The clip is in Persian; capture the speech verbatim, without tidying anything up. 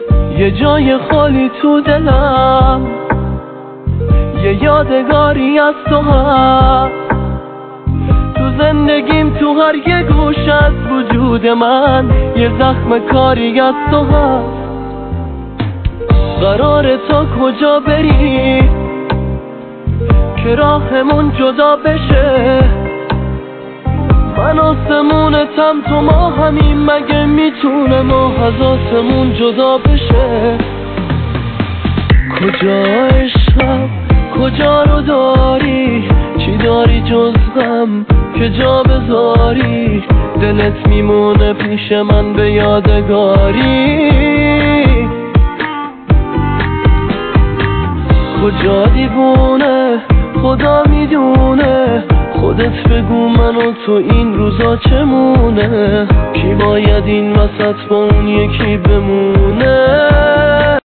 یه جای خالی تو دلم، یه یادگاری از تو هست تو زندگیم، تو هر یه گوش از وجود من یه زخم کاری از تو هست. قرار تا کجا بری که راهمون جدا بشه؟ من آسمونتم تو ما همین، مگه میتونه ما از آسمون جدا بشه؟ کجا عشقم، کجا رو داری؟ چی داری جز غم که جا بذاری؟ دلت میمونه پیش من به یادگاری. کجا دیوونه خدا میدونه، خودت بگو من و تو این روزا چمونه؟ کی باید این وسط با اون یکی بمونه؟